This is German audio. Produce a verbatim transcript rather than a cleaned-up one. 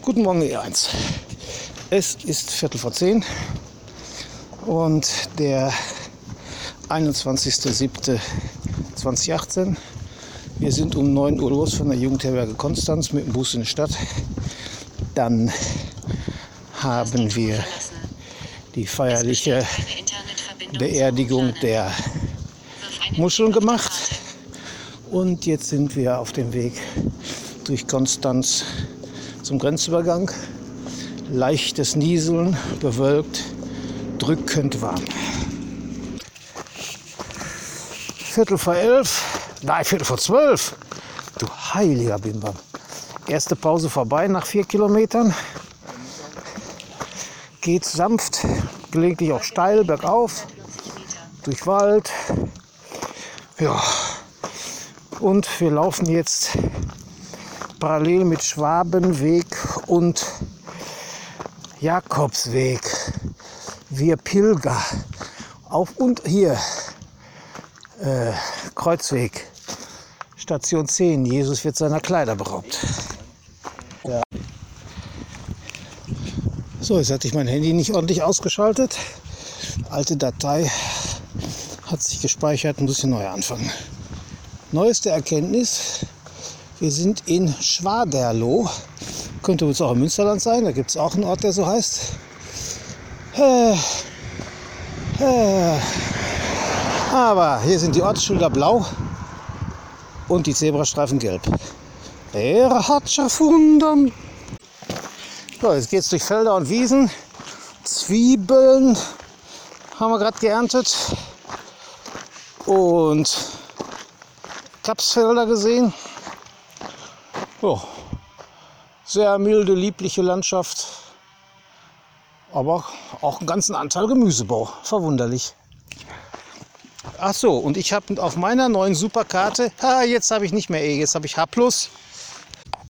Guten Morgen, E eins. Es ist Viertel vor zehn und der einundzwanzigster siebter zweitausendachtzehn. Wir sind um neun Uhr los von der Jugendherberge Konstanz mit dem Bus in die Stadt. Dann haben wir die feierliche Beerdigung der Muscheln gemacht. Und jetzt sind wir auf dem Weg durch Konstanz zum Grenzübergang. Leichtes Nieseln, bewölkt, drückend warm. Viertel vor elf, nein, Viertel vor zwölf. Du heiliger Bimbam. Erste Pause vorbei nach vier Kilometern. Geht sanft, gelegentlich auch steil bergauf, durch Wald. Ja. Und wir laufen jetzt parallel mit Schwabenweg und Jakobsweg. Wir Pilger. Auf und hier äh, Kreuzweg. Station zehn. Jesus wird seiner Kleider beraubt. Ja. So, jetzt hatte ich mein Handy nicht ordentlich ausgeschaltet. Alte Datei hat sich gespeichert, muss ich neu anfangen. Neueste Erkenntnis, wir sind in Schwaderloh. Könnte uns auch im Münsterland sein, da gibt es auch einen Ort, der so heißt. Äh, äh. Aber hier sind die Ortsschilder blau und die Zebrastreifen gelb. Er hat erfunden. So, jetzt geht es durch Felder und Wiesen. Zwiebeln haben wir gerade geerntet. Und Rapsfelder gesehen. Ja, sehr milde, liebliche Landschaft. Aber auch einen ganzen Anteil Gemüsebau. Verwunderlich. Ach so, und ich habe auf meiner neuen Superkarte, ah, jetzt habe ich nicht mehr E, jetzt habe ich H plus.